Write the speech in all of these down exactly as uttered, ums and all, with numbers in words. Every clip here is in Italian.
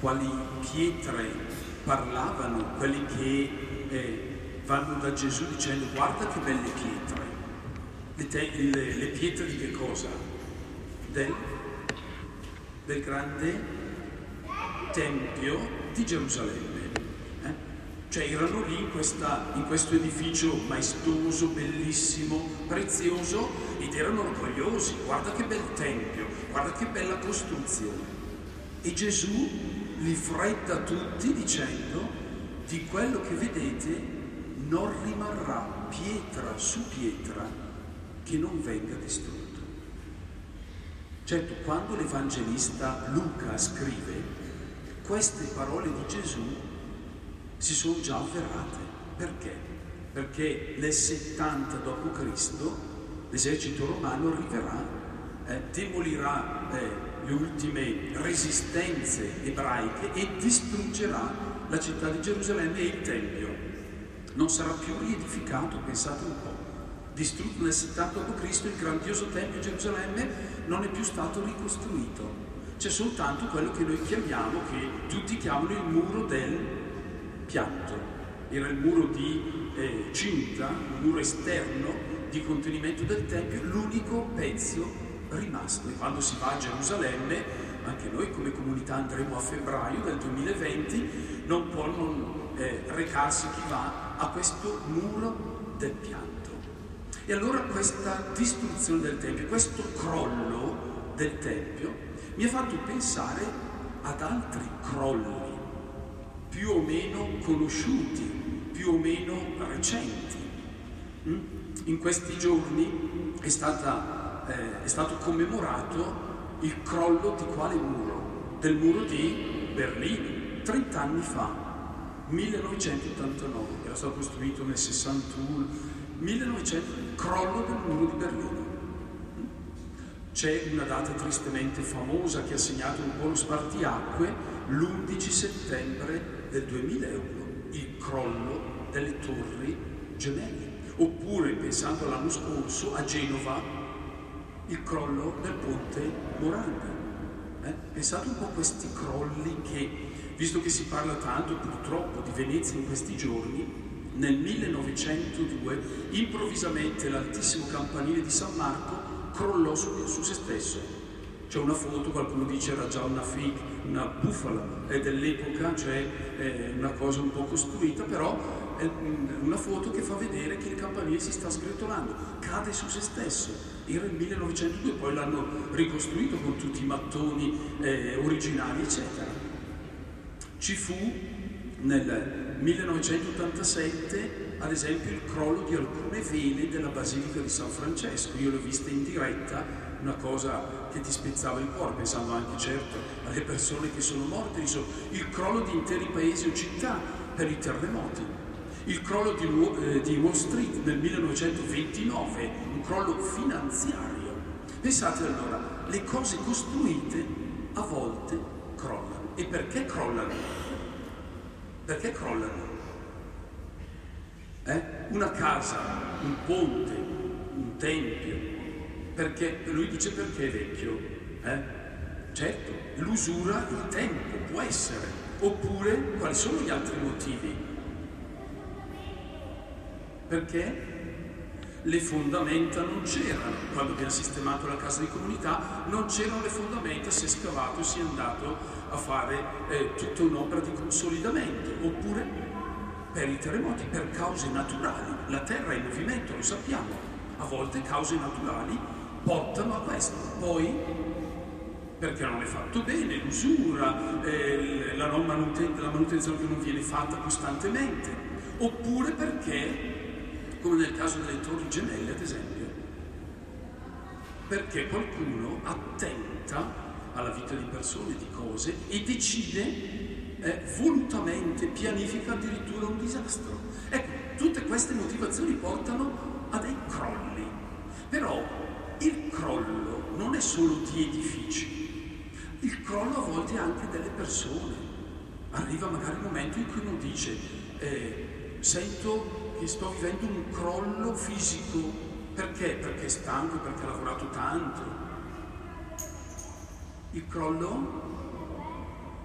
quali pietre parlavano quelli che eh, vanno da Gesù dicendo guarda che belle pietre. Le, te, le, le pietre di che cosa? Del, del grande Tempio di Gerusalemme. Eh? Cioè erano lì in, questa, in questo edificio maestoso, bellissimo, prezioso, ed erano orgogliosi. Guarda che bel Tempio, guarda che bella costruzione. E Gesù li fredda tutti dicendo di quello che vedete non rimarrà pietra su pietra che non venga distrutto. Certo, quando l'Evangelista Luca scrive, queste parole di Gesù si sono già avverate. Perché? Perché nel settanta dopo Cristo l'esercito romano arriverà, eh, demolirà eh, le ultime resistenze ebraiche e distruggerà la città di Gerusalemme e il Tempio. Non sarà più riedificato, pensate un po'. Distrutto nel settanta dopo Cristo, il grandioso Tempio di Gerusalemme non è più stato ricostruito. C'è soltanto quello che noi chiamiamo, che tutti chiamano il muro del pianto. Era il muro di eh, cinta, il muro esterno di contenimento del Tempio, l'unico pezzo rimasto. E quando si va a Gerusalemme, anche noi come comunità andremo a febbraio del duemilaventi, non può non eh, recarsi chi va a questo muro del pianto. E allora questa distruzione del Tempio, questo crollo del Tempio, mi ha fatto pensare ad altri crolli più o meno conosciuti, più o meno recenti. In questi giorni è, stata, eh, è stato commemorato il crollo di quale muro? Del muro di Berlino, trent'anni fa, millenovecentottantanove, era stato costruito nel sessantuno, millenovecento, crollo del muro di Berlino. C'è una data tristemente famosa che ha segnato un po' lo spartiacque, l'undici settembre del duemilauno, il crollo delle torri gemelle. Oppure, pensando all'anno scorso, a Genova, il crollo del ponte Morandi. Eh? Pensate un po' a questi crolli che, visto che si parla tanto purtroppo di Venezia in questi giorni, nel millenovecentodue improvvisamente l'altissimo campanile di San Marco crollò su, su se stesso. C'è una foto, qualcuno dice era già una fake, una bufala è dell'epoca, cioè è una cosa un po' costruita, però è una foto che fa vedere che il campanile si sta sgretolando, cade su se stesso. Era il millenovecentodue, poi l'hanno ricostruito con tutti i mattoni eh, originali, eccetera. Ci fu nel millenovecentottantasette ad esempio il crollo di alcune vele della Basilica di San Francesco. Io l'ho vista in diretta, una cosa che ti spezzava il cuore, pensando anche certo alle persone che sono morte. Il crollo di interi paesi o città per i terremoti, il crollo di, eh, di Wall Street nel millenovecentoventinove, un crollo finanziario. Pensate allora, le cose costruite a volte crollano. E perché crollano? Perché crollano? Eh? Una casa, un ponte, un tempio, perché lui dice perché è vecchio, eh? Certo, l'usura, il tempo può essere, oppure quali sono gli altri motivi? Perché le fondamenta non c'erano, quando abbiamo sistemato la casa di comunità non c'erano le fondamenta, si è scavato e si è andato a fare eh, tutta un'opera di consolidamento, oppure per i terremoti, per cause naturali. La terra è in movimento, lo sappiamo. A volte cause naturali portano a questo. Poi, perché non è fatto bene, l'usura, eh, la, non manuten- la manutenzione che non viene fatta costantemente. Oppure perché, come nel caso delle torri gemelle ad esempio, perché qualcuno attenta alla vita di persone, di cose, e decide Eh, volutamente, pianifica addirittura un disastro. Ecco, tutte queste motivazioni portano a dei crolli. Però il crollo non è solo di edifici, il crollo a volte è anche delle persone. Arriva magari un momento in cui uno dice eh, sento che sto vivendo un crollo fisico. Perché? Perché è stanco, perché ha lavorato tanto. Il crollo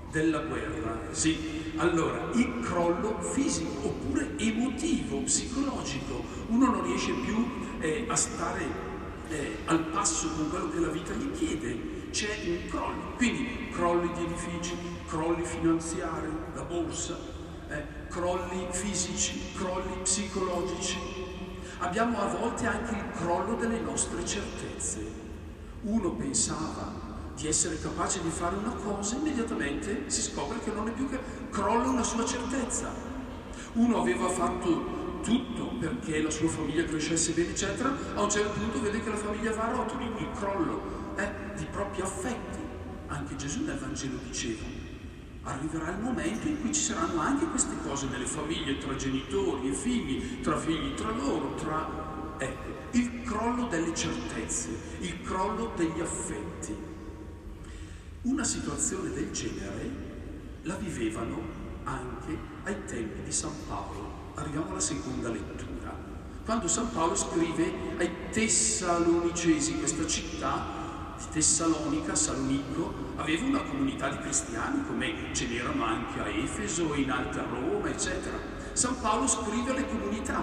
della guerra, sì. Allora, il crollo fisico oppure emotivo, psicologico. Uno non riesce più eh, a stare eh, al passo con quello che la vita gli chiede. C'è un crollo. Quindi crolli di edifici, crolli finanziari, la borsa, eh, crolli fisici, crolli psicologici. Abbiamo a volte anche il crollo delle nostre certezze. Uno pensava di essere capace di fare una cosa, immediatamente si scopre che non è più che crolla una sua certezza. Uno aveva fatto tutto perché la sua famiglia crescesse bene, eccetera, a un certo punto vede che la famiglia va a rotoli, il crollo è di propri affetti. Anche Gesù nel Vangelo diceva: arriverà il momento in cui ci saranno anche queste cose nelle famiglie, tra genitori e figli, tra figli tra loro, tra... Ecco, il crollo delle certezze, il crollo degli affetti. Una situazione del genere la vivevano anche ai tempi di San Paolo. Arriviamo alla seconda lettura. Quando San Paolo scrive ai Tessalonicesi, questa città di Tessalonica, Salonico, aveva una comunità di cristiani, come ce n'erano anche a Efeso, in Alta Roma, eccetera. San Paolo scrive alle comunità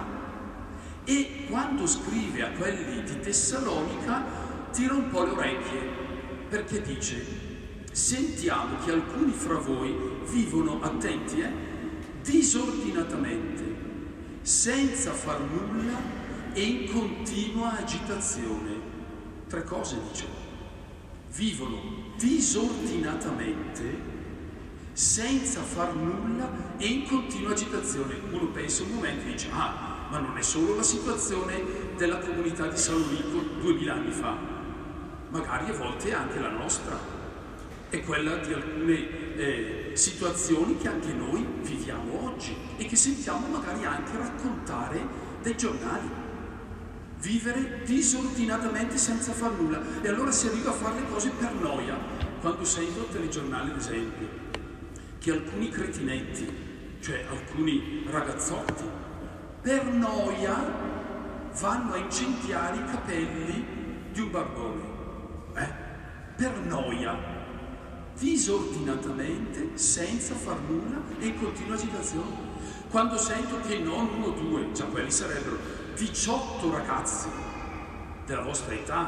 e quando scrive a quelli di Tessalonica tira un po' le orecchie, perché dice: sentiamo che alcuni fra voi vivono, attenti, eh, disordinatamente, senza far nulla e in continua agitazione. Tre cose dice: vivono disordinatamente, senza far nulla e in continua agitazione. Uno pensa un momento e dice: ah, ma non è solo la situazione della comunità di Salonico duemila anni fa, magari a volte è anche la nostra. È quella di alcune eh, situazioni che anche noi viviamo oggi e che sentiamo magari anche raccontare dai giornali. Vivere disordinatamente senza far nulla, e allora si arriva a fare le cose per noia. Quando sento al telegiornale, ad esempio, che alcuni cretinetti, cioè alcuni ragazzotti, per noia vanno a incendiare i capelli di un barbone, eh? Per noia, disordinatamente, senza far nulla e in continua agitazione. Quando sento che non uno o due, già quelli sarebbero diciotto ragazzi della vostra età,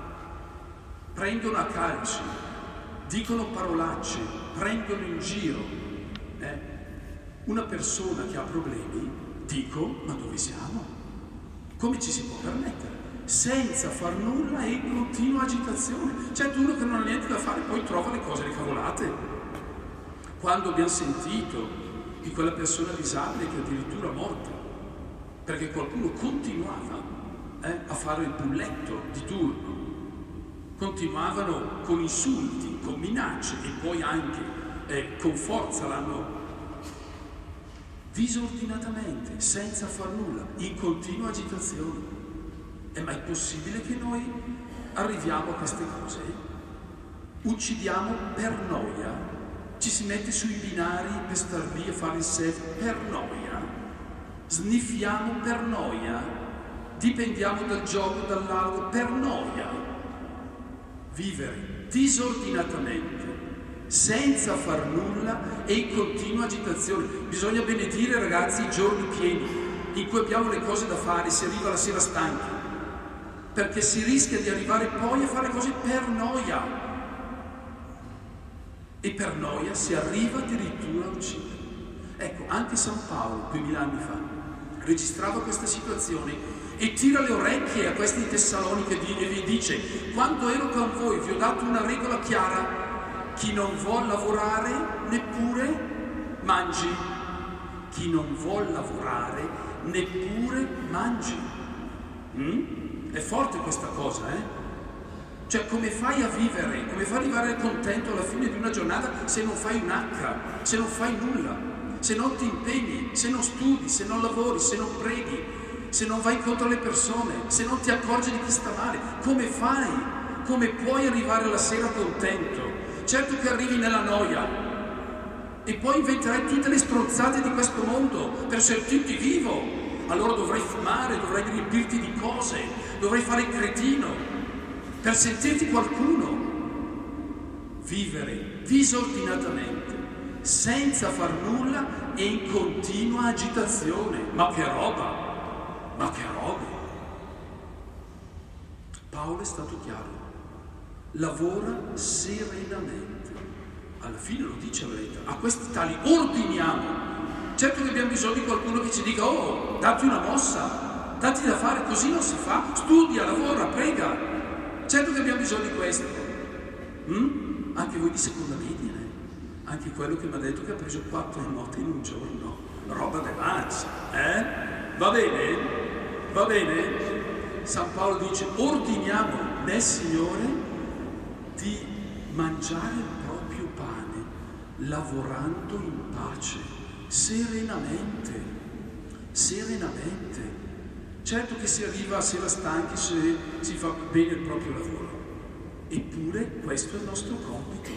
prendono a calci, dicono parolacce, prendono in giro, eh? Una persona che ha problemi, dico: ma dove siamo? Come ci si può permettere? Senza far nulla e in continua agitazione. Certo, uno che non ha niente da fare poi trova le cose, le cavolate. Quando abbiamo sentito di quella persona disabile che addirittura è morta perché qualcuno continuava eh, a fare il bulletto di turno, continuavano con insulti, con minacce e poi anche eh, con forza l'hanno disordinatamente, senza far nulla, in continua agitazione. È mai possibile che noi arriviamo a queste cose? Uccidiamo per noia, ci si mette sui binari per star lì a fare il selfie per noia, sniffiamo per noia, dipendiamo dal gioco, dall'alcol per noia. Vivere disordinatamente, senza far nulla e in continua agitazione. Bisogna benedire, ragazzi, i giorni pieni in cui abbiamo le cose da fare, si arriva la sera stanchi, perché si rischia di arrivare poi a fare cose per noia, e per noia si arriva addirittura a uccidere. Ecco, anche San Paolo duemila anni fa registrava questa situazione e tira le orecchie a questi Tessalonica e vi dice: quando ero con voi vi ho dato una regola chiara: chi non vuol lavorare neppure mangi, chi non vuol lavorare neppure mangi. Mm? È forte questa cosa, eh? Cioè, come fai a vivere, come fai ad arrivare contento alla fine di una giornata se non fai un H, se non fai nulla, se non ti impegni, se non studi, se non lavori, se non preghi, se non vai incontro alle persone, se non ti accorgi di chi sta male? Come fai? Come puoi arrivare la sera contento? Certo che arrivi nella noia e poi inventerai tutte le stronzate di questo mondo per sentirti vivo. Allora dovrai fumare, dovrai riempirti di cose, dovrai fare il cretino per sentirti qualcuno. vivere disordinatamente, senza far nulla e in continua agitazione. Ma che roba! Ma che roba! Paolo è stato chiaro. Lavora serenamente. Alla fine lo dice la lettera. A questi tali ordiniamo. Certo che abbiamo bisogno di qualcuno che ci dica: oh, datti una mossa, datti da fare, così non si fa. Studia, lavora, prega. Certo che abbiamo bisogno di questo. Mm? Anche voi di seconda media, eh? Anche quello che mi ha detto che ha preso quattro note in un giorno. Roba de mancia, eh? Va bene? Va bene? San Paolo dice: ordiniamo nel Signore di mangiare il proprio pane, lavorando in pace, serenamente, serenamente. Certo che si arriva a sera stanchi se si fa bene il proprio lavoro, eppure questo è il nostro compito.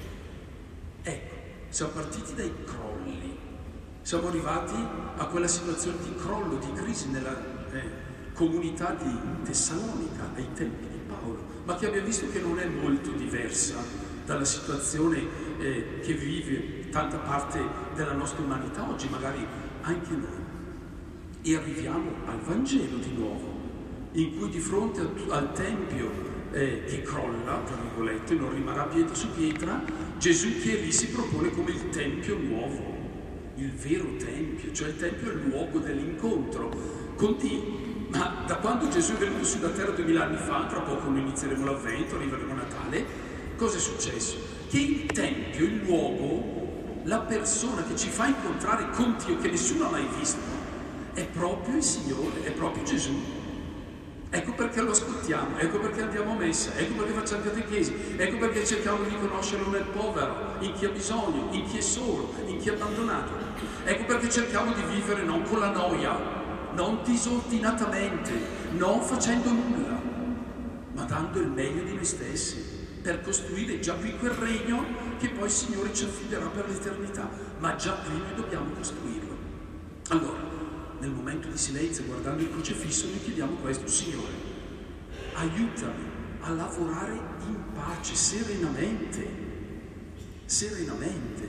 Ecco, siamo partiti dai crolli, siamo arrivati a quella situazione di crollo, di crisi nella eh, comunità di Tessalonica ai tempi di Paolo, ma che abbiamo visto che non è molto diversa dalla situazione eh, che vive tanta parte della nostra umanità oggi, magari anche noi. E arriviamo al Vangelo di nuovo, in cui di fronte al, al Tempio eh, che crolla, tra virgolette, non rimarrà pietra su pietra, Gesù che lì si propone come il Tempio nuovo, il vero Tempio, cioè il Tempio è il luogo dell'incontro con Dio. Ma da quando Gesù è venuto sulla terra duemila anni fa, tra poco noi inizieremo l'Avvento, arriveremo a Natale, cosa è successo? Che il Tempio, il luogo, la persona che ci fa incontrare con Dio, che nessuno ha mai visto, è proprio il Signore, è proprio Gesù. Ecco perché lo ascoltiamo, ecco perché andiamo a messa, ecco perché facciamo catechesi, ecco perché cerchiamo di conoscerlo nel povero, in chi ha bisogno, in chi è solo, in chi è abbandonato. Ecco perché cerchiamo di vivere non con la noia, non disordinatamente, non facendo nulla, ma dando il meglio di noi stessi per costruire già qui quel regno che poi il Signore ci affiderà per l'eternità, ma già qui noi dobbiamo costruirlo. Allora, nel momento di silenzio, guardando il crocifisso, noi chiediamo questo: Signore, aiutami a lavorare in pace, serenamente, serenamente,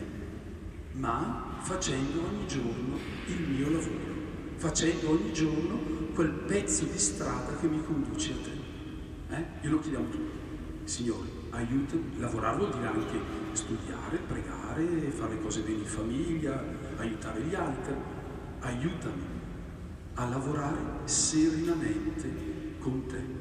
ma facendo ogni giorno il mio lavoro, facendo ogni giorno quel pezzo di strada che mi conduce a te. Eh? Glielo chiediamo tutti. Signore, aiutami, lavorare vuol dire anche studiare, pregare, fare cose bene in famiglia, aiutare gli altri. Aiutami a lavorare serenamente con te.